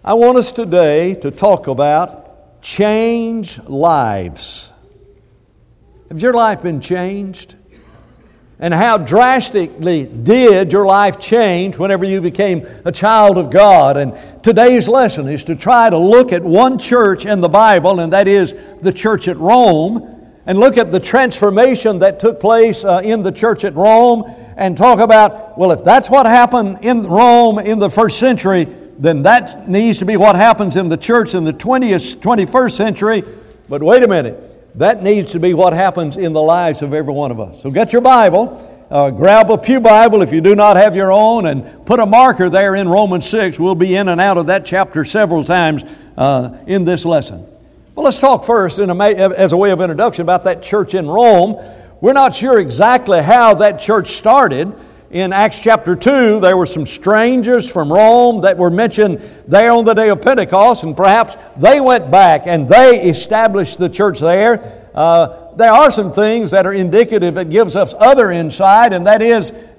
I want us today to talk about change lives. Has your life been changed? And how drastically did your life change whenever you became a child of God? And today's lesson is to try to look at one church in the Bible, and that is the church at Rome, and look at the transformation that took place in the church at Rome, and talk about, well, if that's what happened in Rome in the first century, then that needs to be what happens in the church in the 21st century. But wait a minute, that needs to be what happens in the lives of every one of us. So get your Bible, grab a pew Bible if you do not have your own, and put a marker there in Romans 6. We'll be in and out of that chapter several times in this lesson. Well, let's talk first as a way of introduction about that church in Rome. We're not sure exactly how that church started. In Acts chapter 2, there were some strangers from Rome that were mentioned there on the day of Pentecost, and perhaps they went back and they established the church there. There are some things that are indicative that gives us other insight, and that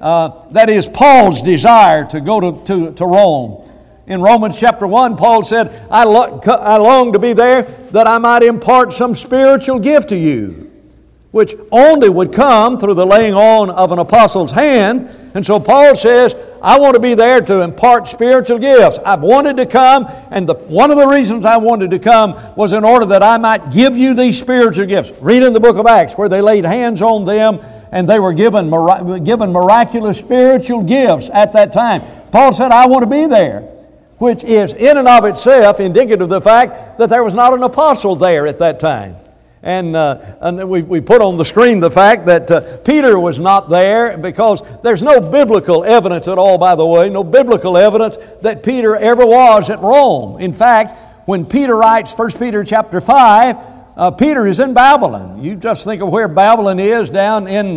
is Paul's desire to go to Rome. In Romans chapter 1, Paul said, I long to be there that I might impart some spiritual gift to you, which only would come through the laying on of an apostle's hand. And so Paul says, I want to be there to impart spiritual gifts. I've wanted to come, and one of the reasons I wanted to come was in order that I might give you these spiritual gifts. Read in the book of Acts where they laid hands on them and they were given miraculous spiritual gifts at that time. Paul said, I want to be there, which is in and of itself indicative of the fact that there was not an apostle there at that time. And we put on the screen the fact that Peter was not there, because there's no biblical evidence at all, by the way, no biblical evidence that Peter ever was at Rome. In fact, when Peter writes 1 Peter chapter 5, Peter is in Babylon. You just think of where Babylon is down in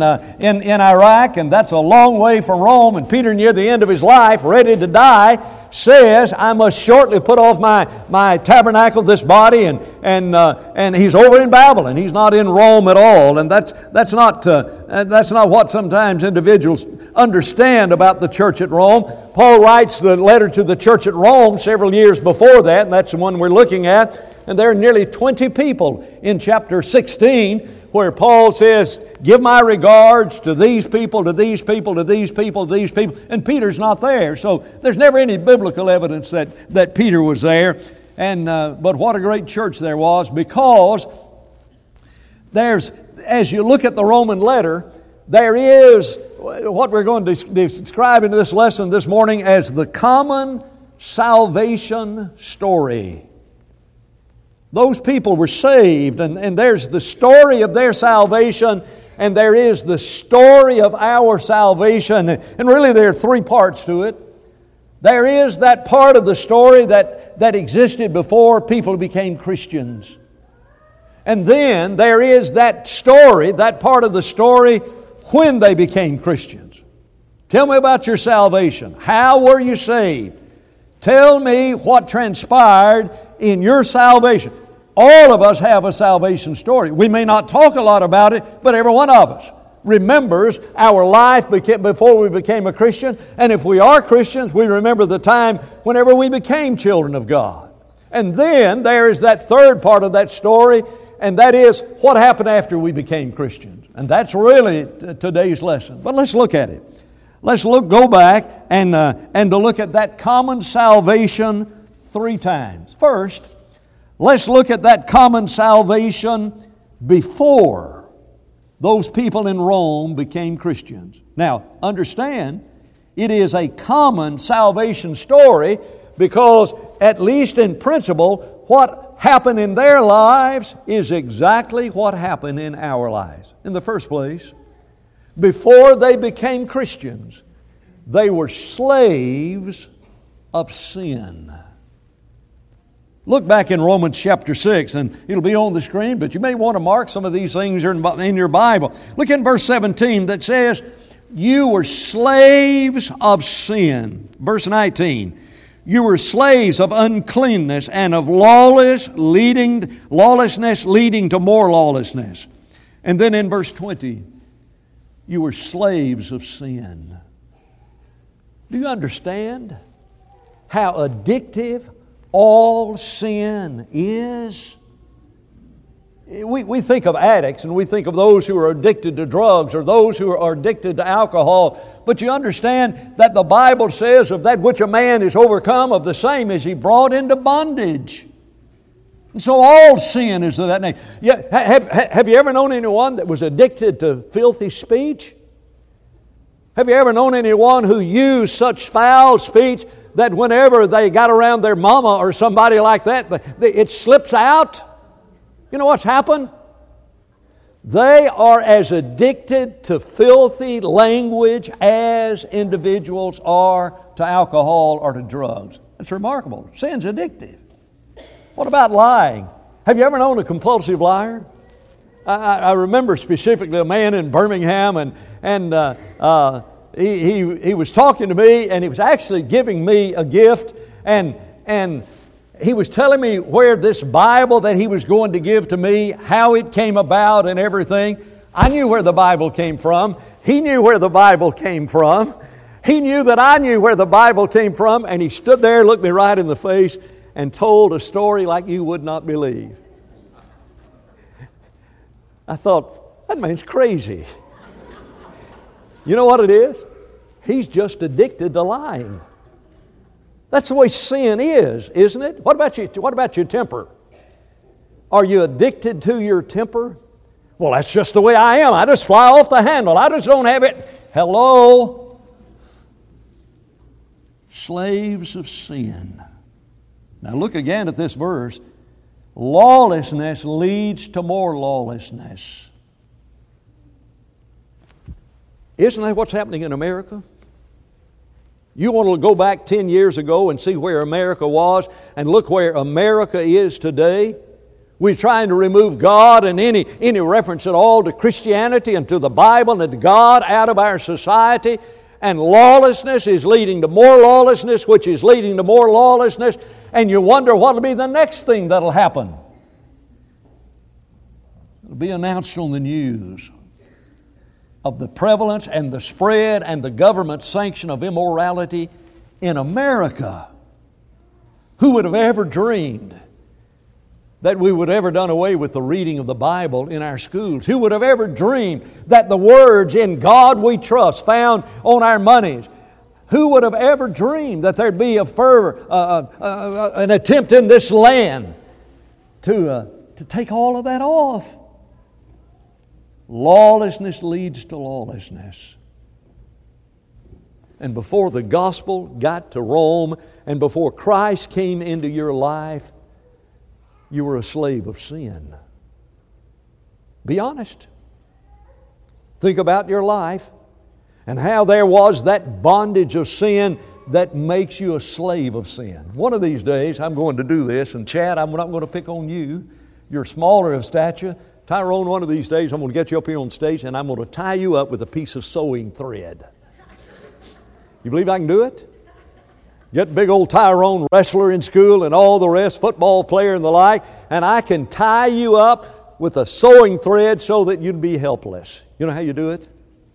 Iraq, and that's a long way from Rome. And Peter, near the end of his life, ready to die, says, I must shortly put off my tabernacle, this body, and he's over in Babylon. He's not in Rome at all, and that's not what sometimes individuals understand about the church at Rome. Paul writes the letter to the church at Rome several years before that, and that's the one we're looking at. And there are nearly 20 people in chapter 16 where Paul says, give my regards to these people, to these people, to these people, to these people. And Peter's not there. So there's never any biblical evidence that Peter was there. But what a great church there was, because as you look at the Roman letter, there is what we're going to describe in this lesson this morning as the common salvation story. Those people were saved, and there's the story of their salvation, and there is the story of our salvation. And really there are three parts to it. There is that part of the story that existed before people became Christians. And then there is that story, that part of the story when they became Christians. Tell me about your salvation. How were you saved? Tell me what transpired in your salvation. All of us have a salvation story. We may not talk a lot about it, but every one of us remembers our life before we became a Christian. And if we are Christians, we remember the time whenever we became children of God. And then there is that third part of that story, and that is what happened after we became Christians. And that's really today's lesson. But let's look at it. Let's go back and to look at that common salvation three times. First, let's look at that common salvation before those people in Rome became Christians. Now, understand, it is a common salvation story because, at least in principle, what happened in their lives is exactly what happened in our lives. In the first place, before they became Christians, they were slaves of sin. Look back in Romans chapter 6, and it'll be on the screen, but you may want to mark some of these things in your Bible. Look in verse 17 that says, you were slaves of sin. Verse 19, you were slaves of uncleanness and of lawlessness leading to more lawlessness. And then in verse 20, you were slaves of sin. Do you understand how addictive all sin is? We think of addicts and we think of those who are addicted to drugs or those who are addicted to alcohol. But you understand that the Bible says of that which a man is overcome, of the same is he brought into bondage. And so all sin is of that nature. Yeah, have you ever known anyone that was addicted to filthy speech? Have you ever known anyone who used such foul speech that whenever they got around their mama or somebody like that, it slips out? You know what's happened? They are as addicted to filthy language as individuals are to alcohol or to drugs. It's remarkable. Sin's addictive. What about lying? Have you ever known a compulsive liar? I remember specifically a man in Birmingham, and he was talking to me, and he was actually giving me a gift, and he was telling me where this Bible that he was going to give to me, how it came about and everything. I knew where the Bible came from. He knew where the Bible came from. He knew that I knew where the Bible came from, and he stood there, looked me right in the face, and told a story like you would not believe. I thought, that man's crazy. You know what it is? He's just addicted to lying. That's the way sin is, isn't it? What about your temper? Are you addicted to your temper? Well, that's just the way I am. I just fly off the handle. I just don't have it. Hello? Slaves of sin. Now look again at this verse. Lawlessness leads to more lawlessness. Isn't that what's happening in America? You want to go back 10 years ago and see where America was and look where America is today? We're trying to remove God and any reference at all to Christianity and to the Bible and to God out of our society. And lawlessness is leading to more lawlessness, which is leading to more lawlessness. And you wonder what will be the next thing that will happen. It'll be announced on the news of the prevalence and the spread and the government sanction of immorality in America. Who would have ever dreamed that we would have ever done away with the reading of the Bible in our schools? Who would have ever dreamed that the words "in God we trust" found on our monies? Who would have ever dreamed that there'd be a fervor, an attempt in this land to take all of that off? Lawlessness leads to lawlessness. And before the gospel got to Rome and before Christ came into your life, you were a slave of sin. Be honest. Think about your life and how there was that bondage of sin that makes you a slave of sin. One of these days I'm going to do this, and Chad, I'm not going to pick on you. You're smaller of stature. Tyrone, one of these days I'm going to get you up here on stage and I'm going to tie you up with a piece of sewing thread. You believe I can do it? Get big old Tyrone, wrestler in school and all the rest, football player and the like, and I can tie you up with a sewing thread so that you'd be helpless. You know how you do it?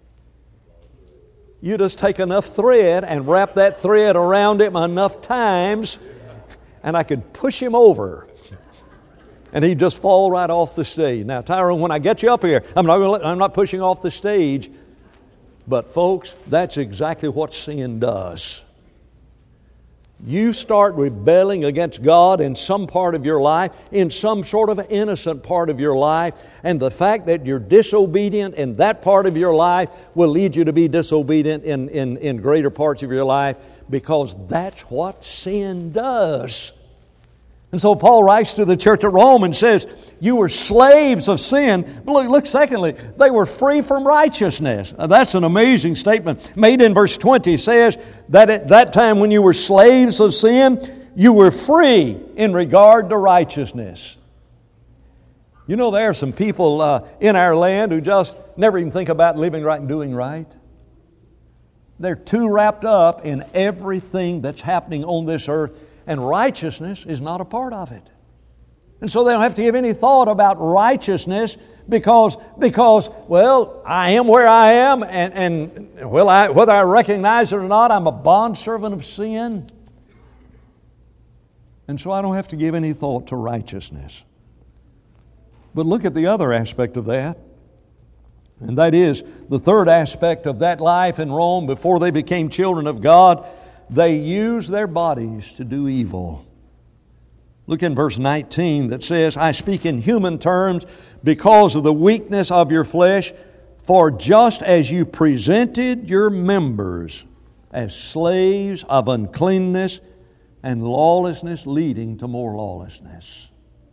You just take enough thread and wrap that thread around him enough times, and I can push him over. And he'd just fall right off the stage. Now, Tyrone, when I get you up here, I'm not pushing off the stage. But folks, that's exactly what sin does. You start rebelling against God in some part of your life, in some sort of innocent part of your life, and the fact that you're disobedient in that part of your life will lead you to be disobedient in greater parts of your life, because that's what sin does. And so Paul writes to the church at Rome and says, you were slaves of sin. But look, secondly, they were free from righteousness. Now, that's an amazing statement. Made in verse 20 says that at that time when you were slaves of sin, you were free in regard to righteousness. You know, there are some people in our land who just never even think about living right and doing right. They're too wrapped up in everything that's happening on this earth, and righteousness is not a part of it. And so they don't have to give any thought about righteousness because well, I am where I am, and whether I recognize it or not, I'm a bondservant of sin. And so I don't have to give any thought to righteousness. But look at the other aspect of that. And that is the third aspect of that life in Rome before they became children of God. They used their bodies to do evil. Look in verse 19 that says, I speak in human terms because of the weakness of your flesh, for just as you presented your members as slaves of uncleanness and lawlessness leading to more lawlessness.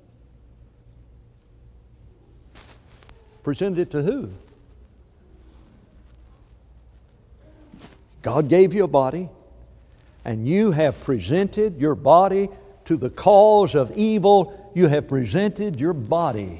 Presented it to who? God gave you a body, and you have presented your body to the cause of evil. You have presented your body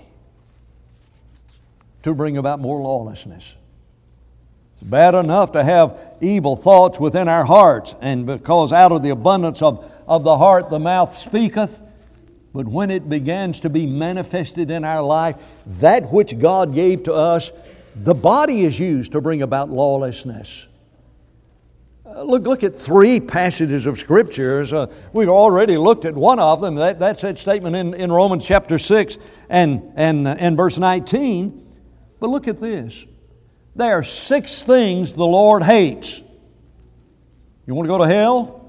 to bring about more lawlessness. It's bad enough to have evil thoughts within our hearts, and because out of the abundance of the heart the mouth speaketh. But when it begins to be manifested in our life, that which God gave to us, the body is used to bring about lawlessness. Look at three passages of Scriptures. We've already looked at one of them. That's that statement in Romans chapter 6 and verse 19. But look at this. There are 6 things the Lord hates. You want to go to hell?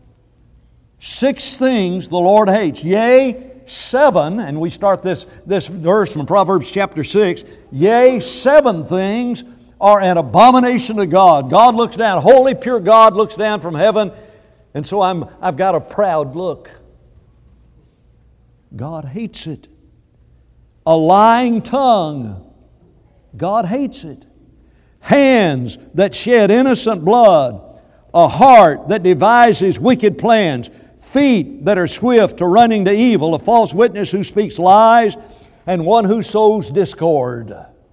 6 things the Lord hates. Yea, 7, and we start this verse from Proverbs chapter 6. Yea, 7 things are an abomination to God. God looks down, holy, pure God looks down from heaven, and so I've got a proud look. God hates it. A lying tongue. God hates it. Hands that shed innocent blood. A heart that devises wicked plans. Feet that are swift to running to evil. A false witness who speaks lies. And one who sows discord.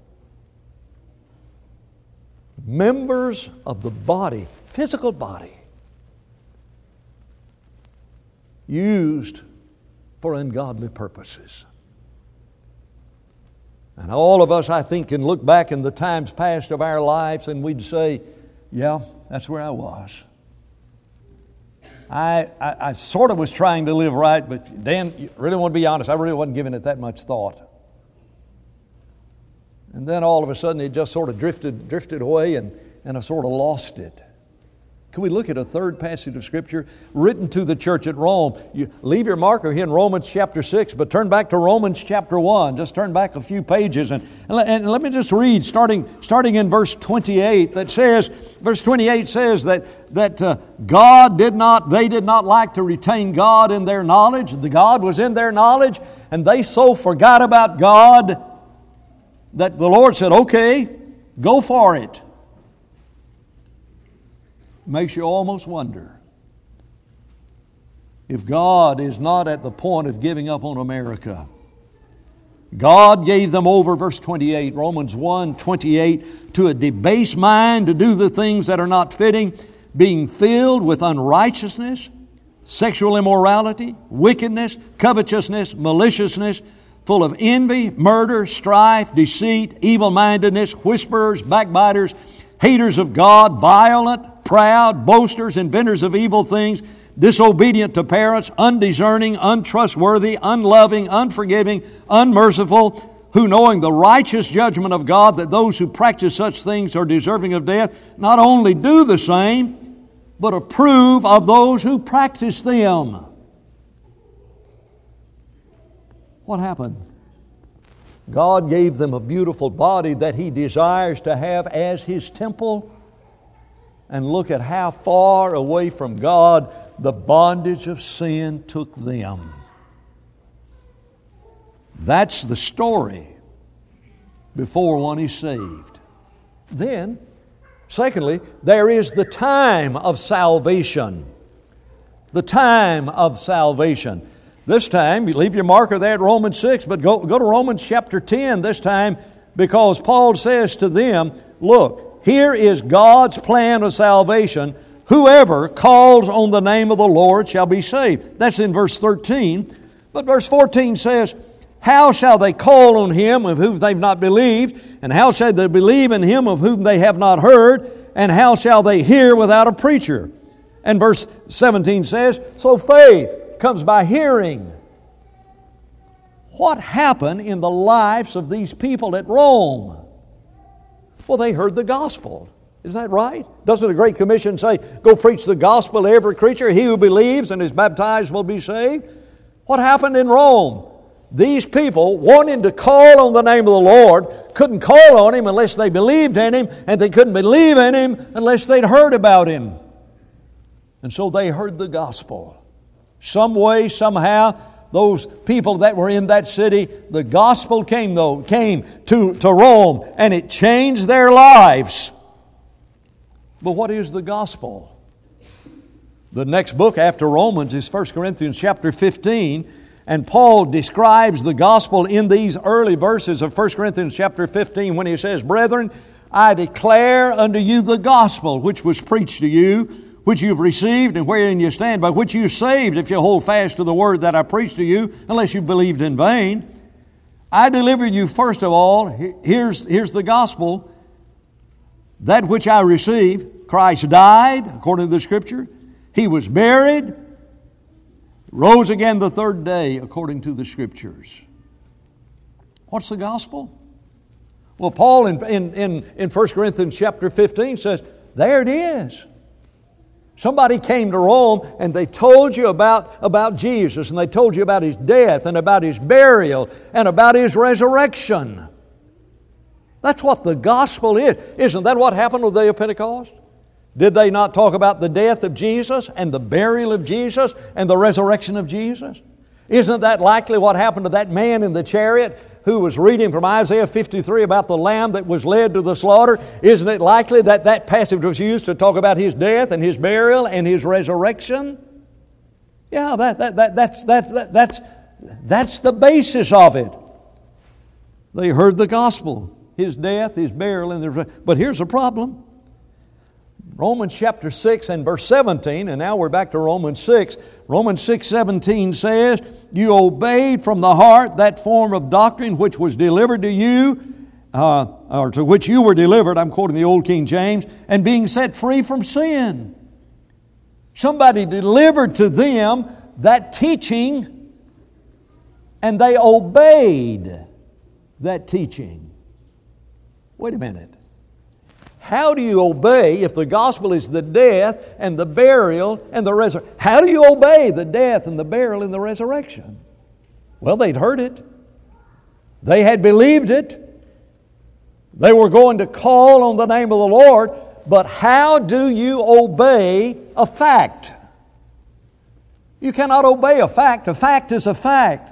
Members of the body, physical body, used for ungodly purposes. And all of us, I think, can look back in the times past of our lives and we'd say, yeah, that's where I was. I sort of was trying to live right, but Dan, you really want to be honest, I really wasn't giving it that much thought. And then all of a sudden it just sort of drifted away and I sort of lost it. Can we look at a third passage of Scripture written to the church at Rome? You leave your marker here in Romans chapter 6, but turn back to Romans chapter 1. Just turn back a few pages and let me just read starting in verse 28 that says, verse 28 says that they did not like to retain God in their knowledge. The God was in their knowledge, and they so forgot about God that the Lord said, okay, go for it. Makes you almost wonder if God is not at the point of giving up on America. God gave them over, verse 28, Romans 1:28, to a debased mind to do the things that are not fitting, being filled with unrighteousness, sexual immorality, wickedness, covetousness, maliciousness, full of envy, murder, strife, deceit, evil-mindedness, whisperers, backbiters, haters of God, violent, proud, boasters, inventors of evil things, disobedient to parents, undiscerning, untrustworthy, unloving, unforgiving, unmerciful, who knowing the righteous judgment of God that those who practice such things are deserving of death, not only do the same, but approve of those who practice them. What happened? God gave them a beautiful body that He desires to have as His temple. And look at how far away from God the bondage of sin took them. That's the story before one is saved. Then, secondly, there is the time of salvation. The time of salvation. This time, you leave your marker there at Romans 6, but go to Romans chapter 10 this time, because Paul says to them, look, here is God's plan of salvation. Whoever calls on the name of the Lord shall be saved. That's in verse 13. But verse 14 says, how shall they call on Him of whom they've not believed? And how shall they believe in Him of whom they have not heard? And how shall they hear without a preacher? And verse 17 says, so faith comes by hearing. What happened in the lives of these people at Rome? Well, they heard the gospel. Is that right? Doesn't the Great Commission say, go preach the gospel to every creature? He who believes and is baptized will be saved. What happened in Rome? These people, wanting to call on the name of the Lord, couldn't call on Him unless they believed in Him, and they couldn't believe in Him unless they'd heard about Him. And so they heard the gospel. Some way, somehow, those people that were in that city, the gospel came to Rome, and it changed their lives. But what is the gospel? The next book after Romans is 1 Corinthians chapter 15, and Paul describes the gospel in these early verses of 1 Corinthians chapter 15 when he says, Brethren, I declare unto you the gospel which was preached to you, which you've received and wherein you stand, by which you are saved if you hold fast to the word that I preached to you, unless you believed in vain. I delivered you first of all, here's the gospel, that which I received. Christ died, according to the Scripture. He was buried, rose again the third day, according to the Scriptures. What's the gospel? Well, Paul in 1 Corinthians chapter 15 says, there it is. Somebody came to Rome and they told you about Jesus, and they told you about His death and about His burial and about His resurrection. That's what the gospel is. Isn't that what happened on the day of Pentecost? Did they not talk about the death of Jesus and the burial of Jesus and the resurrection of Jesus? Isn't that likely what happened to that man in the chariot who was reading from Isaiah 53 about the lamb that was led to the slaughter? Isn't it likely that that passage was used to talk about His death and His burial and His resurrection? Yeah, that's the basis of it. They heard the gospel, His death, His burial, and His resurrection. But here's the problem. Romans chapter 6 and verse 17, and now we're back to Romans 6. Romans 6:17 says, you obeyed from the heart that form of doctrine which was delivered to you, or to which you were delivered, I'm quoting the Old King James, and being set free from sin. Somebody delivered to them that teaching, and they obeyed that teaching. Wait a minute. How do you obey if the gospel is the death and the burial and the resurrection? How do you obey the death and the burial and the resurrection? Well, they'd heard it. They had believed it. They were going to call on the name of the Lord. But how do you obey a fact? You cannot obey a fact. A fact is a fact.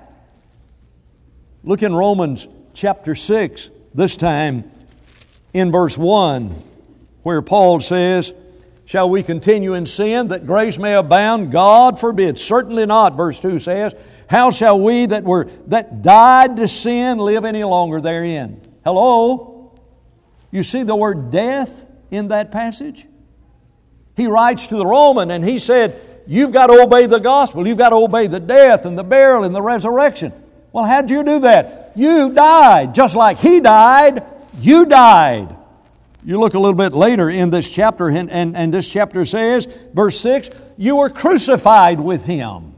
Look in Romans chapter 6, this time in verse 1, where Paul says, shall we continue in sin that grace may abound? God forbid. Certainly not, verse 2 says. How shall we that died to sin live any longer therein? Hello? You see the word death in that passage? He writes to the Roman and he said, you've got to obey the gospel. You've got to obey the death and the burial and the resurrection. Well, how'd you do that? You died. Just like He died, you died. You look a little bit later in this chapter, and this chapter says, verse 6, you were crucified with Him.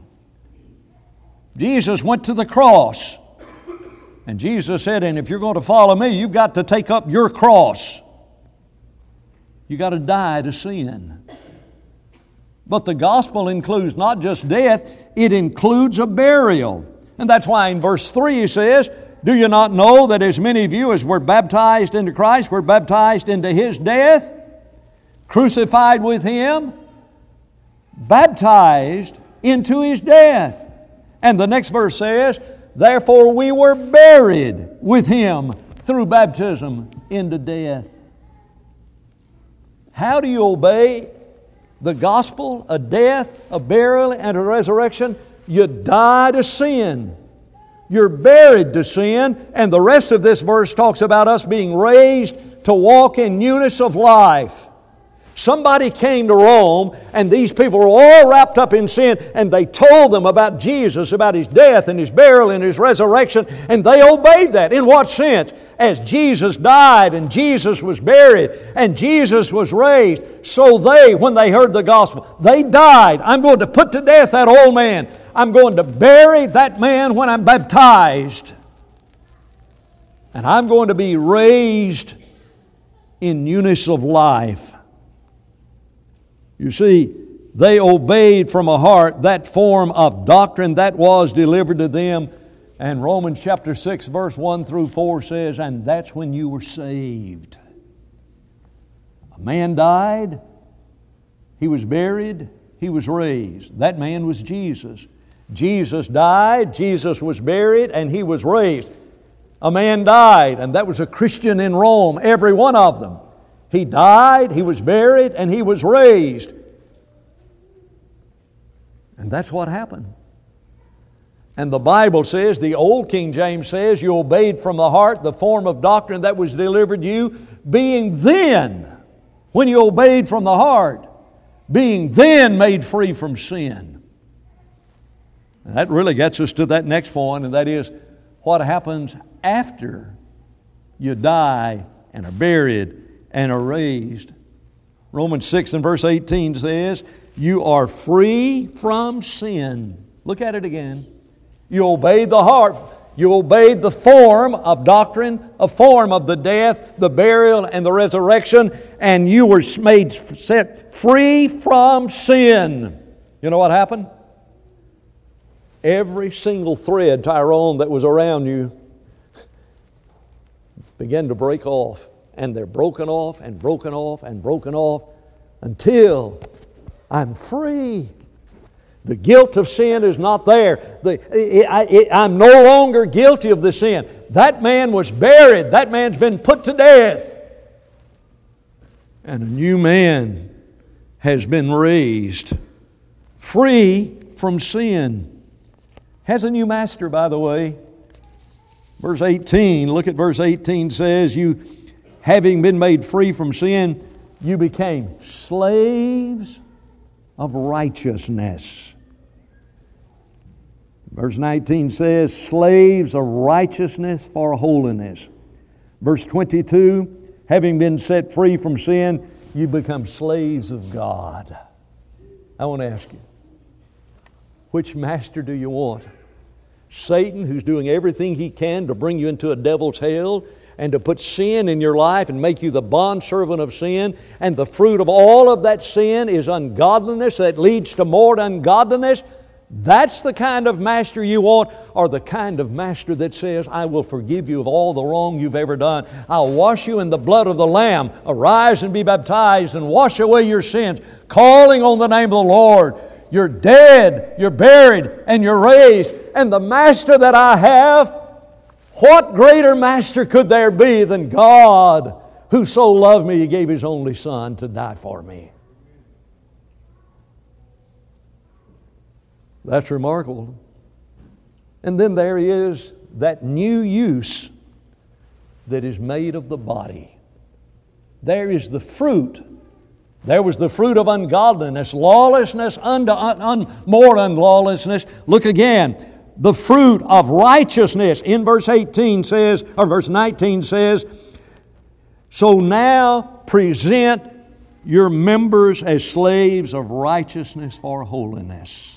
Jesus went to the cross. And Jesus said, and if you're going to follow me, you've got to take up your cross. You've got to die to sin. But the gospel includes not just death, it includes a burial. And that's why in verse 3 he says, do you not know that as many of you as were baptized into Christ were baptized into His death, crucified with Him, baptized into His death? And the next verse says, therefore we were buried with Him through baptism into death. How do you obey the gospel, a death, a burial, and a resurrection? You die to sin. You're buried to sin. And the rest of this verse talks about us being raised to walk in newness of life. Somebody came to Rome, and these people were all wrapped up in sin, and they told them about Jesus, about His death and His burial and His resurrection, and they obeyed that. In what sense? As Jesus died and Jesus was buried and Jesus was raised, so they, when they heard the gospel, they died. I'm going to put to death that old man. I'm going to bury that man when I'm baptized. And I'm going to be raised in newness of life. You see, they obeyed from a heart that form of doctrine that was delivered to them. And Romans chapter 6 verse 1 through 4 says, and that's when you were saved. A man died, he was buried, he was raised. That man was Jesus. Jesus died, Jesus was buried, and He was raised. A man died, and that was a Christian in Rome, every one of them. He died, he was buried, and he was raised. And that's what happened. And the Bible says, the old King James says, you obeyed from the heart the form of doctrine that was delivered you, being then, when you obeyed from the heart, being then made free from sin. And that really gets us to that next point, and that is what happens after you die and are buried and are raised. Romans 6 and verse 18 says, you are free from sin. Look at it again. You obeyed the heart. You obeyed the form of doctrine, a form of the death, the burial, and the resurrection, and you were set free from sin. You know what happened? Every single thread, Tyrone, that was around you began to break off. And they're broken off and broken off and broken off until I'm free. The guilt of sin is not there. I'm no longer guilty of the sin. That man was buried. That man's been put to death. And a new man has been raised, free from sin. Has a new master, by the way. Verse 18, look at verse 18 says, you, having been made free from sin, you became slaves of righteousness. Verse 19 says, slaves of righteousness for holiness. Verse 22, having been set free from sin, you become slaves of God. I want to ask you, which master do you want? Satan, who's doing everything he can to bring you into a devil's hell and to put sin in your life and make you the bondservant of sin, and the fruit of all of that sin is ungodliness that leads to more ungodliness. That's the kind of master you want, or the kind of master that says, I will forgive you of all the wrong you've ever done. I'll wash you in the blood of the Lamb. Arise and be baptized and wash away your sins, calling on the name of the Lord. You're dead, you're buried, and you're raised. And the master that I have, what greater master could there be than God, who so loved me, He gave His only Son to die for me? That's remarkable. And then there is that new use that is made of the body. There is the fruit. There was the fruit of ungodliness, lawlessness, more unlawlessness. Look again. The fruit of righteousness in verse 18 says, or verse 19 says, so now present your members as slaves of righteousness for holiness.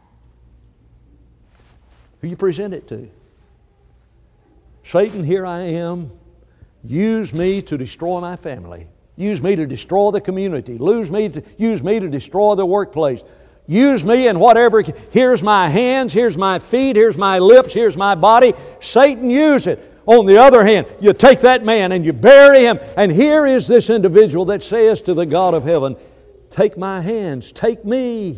Who you present it to? Satan, here I am. Use me to destroy my family. Use me to destroy the community. Use me to destroy the workplace. Use me in whatever. Here's my hands, here's my feet, here's my lips, here's my body. Satan, use it. On the other hand, you take that man and you bury him. And here is this individual that says to the God of heaven, take my hands, take me.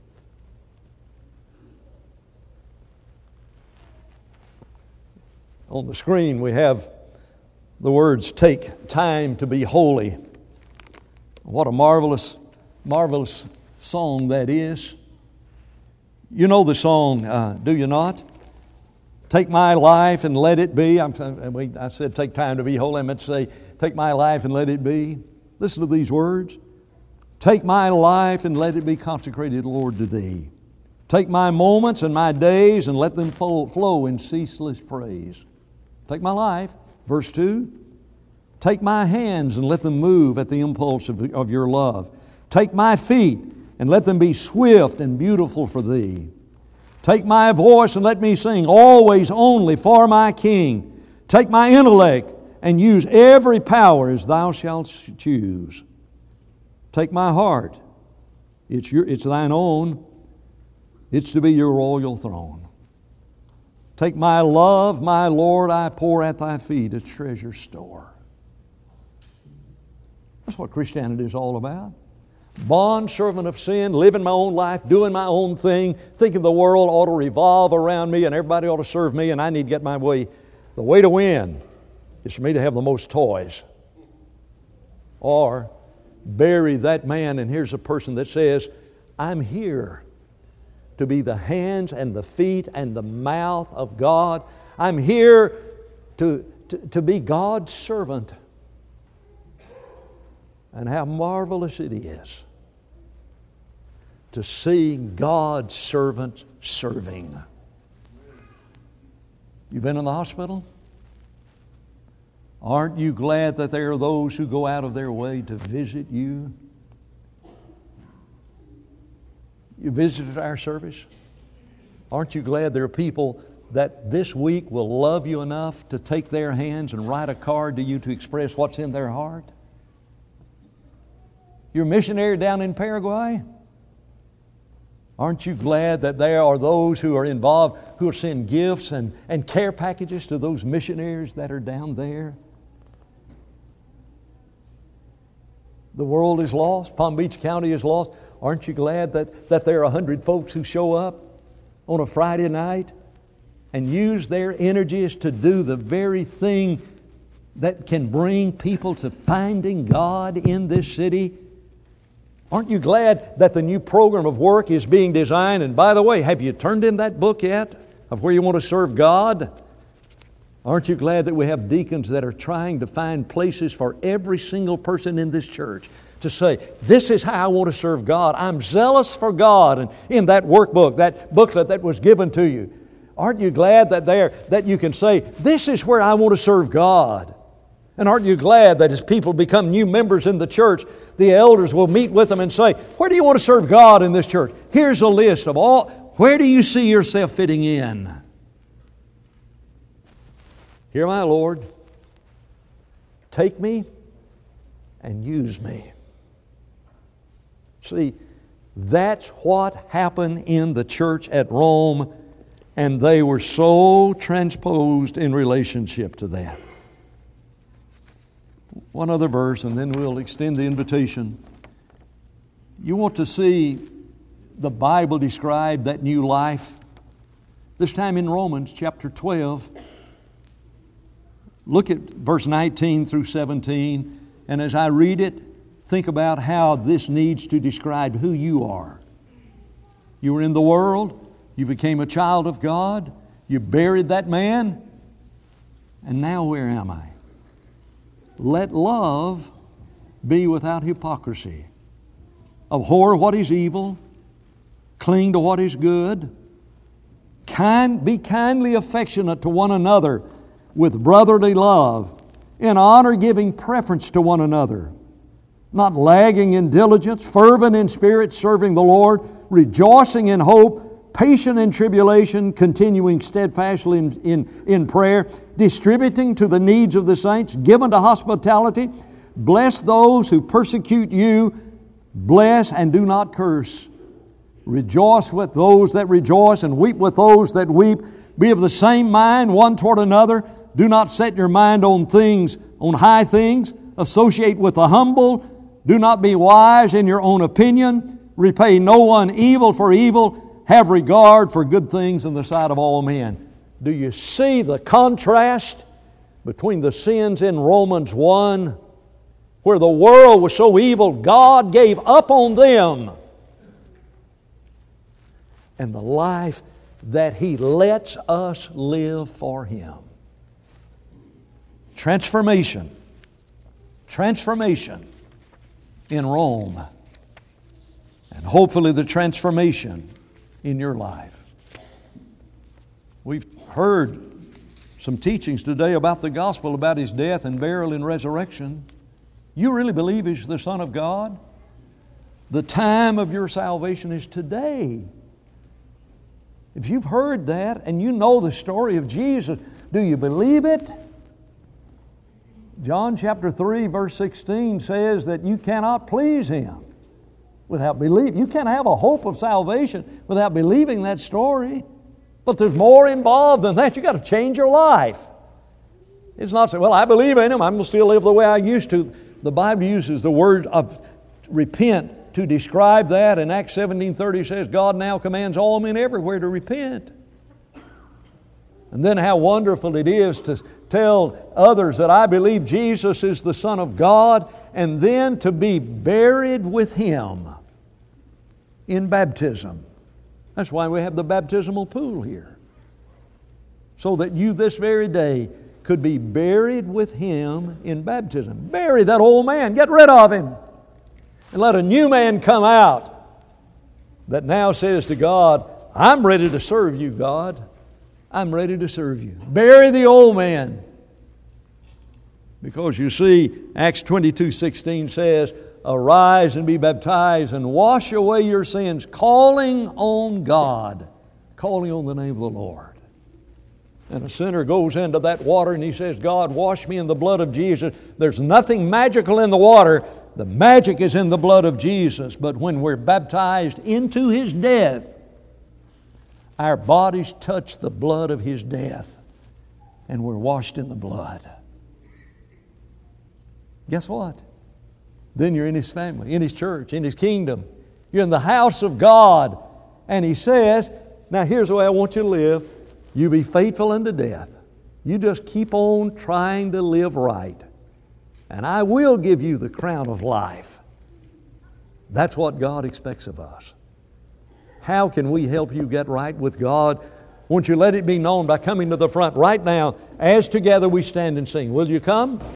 On the screen we have the words, take time to be holy. What a marvelous, marvelous song that is. You know the song, do you not? Take my life and let it be. I said take time to be holy. I meant to say take my life and let it be. Listen to these words. Take my life and let it be consecrated, Lord, to Thee. Take my moments and my days and let them flow in ceaseless praise. Take my life, verse 2. Take my hands and let them move at the impulse of Your love. Take my feet and let them be swift and beautiful for Thee. Take my voice and let me sing always only for my King. Take my intellect and use every power as Thou shalt choose. Take my heart. It's Thine own. It's to be Your royal throne. Take my love, my Lord, I pour at Thy feet a treasure store. That's what Christianity is all about. Bond servant of sin, living my own life, doing my own thing, thinking the world ought to revolve around me and everybody ought to serve me and I need to get my way. The way to win is for me to have the most toys. Or bury that man, and here's a person that says, I'm here to be the hands and the feet and the mouth of God. I'm here to be God's servant. And how marvelous it is to see God's servant serving. You been in the hospital? Aren't you glad that there are those who go out of their way to visit you? You visited our service? Aren't you glad there are people that this week will love you enough to take their hands and write a card to you to express what's in their heart? You're a missionary down in Paraguay? Aren't you glad that there are those who are involved who will send gifts and care packages to those missionaries that are down there? The world is lost. Palm Beach County is lost. Aren't you glad that there are 100 folks who show up on a Friday night and use their energies to do the very thing that can bring people to finding God in this city? Aren't you glad that the new program of work is being designed? And by the way, have you turned in that book yet of where you want to serve God? Aren't you glad that we have deacons that are trying to find places for every single person in this church to say, this is how I want to serve God. I'm zealous for God. And in that workbook, that booklet that was given to you, aren't you glad that you can say, this is where I want to serve God? And aren't you glad that as people become new members in the church, the elders will meet with them and say, where do you want to serve God in this church? Here's a list of all, where do you see yourself fitting in? Here, my Lord, take me and use me. See, that's what happened in the church at Rome, and they were so transposed in relationship to that. One other verse, and then we'll extend the invitation. You want to see the Bible describe that new life? This time in Romans chapter 12. Look at verse 19 through 17. And as I read it, think about how this needs to describe who you are. You were in the world. You became a child of God. You buried that man. And now where am I? Let love be without hypocrisy. Abhor what is evil. Cling to what is good. Be kindly affectionate to one another with brotherly love, in honor giving preference to one another, not lagging in diligence, fervent in spirit, serving the Lord, rejoicing in hope, patient in tribulation, continuing steadfastly in prayer, distributing to the needs of the saints, given to hospitality. Bless those who persecute you. Bless and do not curse. Rejoice with those that rejoice and weep with those that weep. Be of the same mind one toward another. Do not set your mind on things, on high things. Associate with the humble. Do not be wise in your own opinion. Repay no one evil for evil. Have regard for good things in the sight of all men. Do you see the contrast between the sins in Romans 1, where the world was so evil, God gave up on them, and the life that He lets us live for Him? Transformation in Rome. and hopefully the transformation in your life. We've heard some teachings today about the gospel, about His death and burial and resurrection. You really believe He's the Son of God? The time of your salvation is today. If you've heard that and you know the story of Jesus, do you believe it? John chapter 3 verse 16 says that you cannot please Him without believing. You can't have a hope of salvation without believing that story. But there's more involved than that. You've got to change your life. It's not saying, well, I believe in Him, I'm going to still live the way I used to. The Bible uses the word of repent to describe that. In Acts 17:30 says, God now commands all men everywhere to repent. And then how wonderful it is to tell others that I believe Jesus is the Son of God, and then to be buried with Him in baptism. That's why we have the baptismal pool here. So that you this very day could be buried with Him in baptism. Bury that old man. Get rid of him. And let a new man come out that now says to God, I'm ready to serve you, God. I'm ready to serve you. Bury the old man. Because you see, Acts 22:16 says, arise and be baptized and wash away your sins, calling on God, calling on the name of the Lord. And a sinner goes into that water and he says, God, wash me in the blood of Jesus. There's nothing magical in the water. The magic is in the blood of Jesus. But when we're baptized into His death, our bodies touch the blood of His death, and we're washed in the blood. Guess what? Then you're in His family, in His church, in His kingdom. You're in the house of God. And He says, now here's the way I want you to live. You be faithful unto death. You just keep on trying to live right. And I will give you the crown of life. That's what God expects of us. How can we help you get right with God? Won't you let it be known by coming to the front right now as together we stand and sing? Will you come?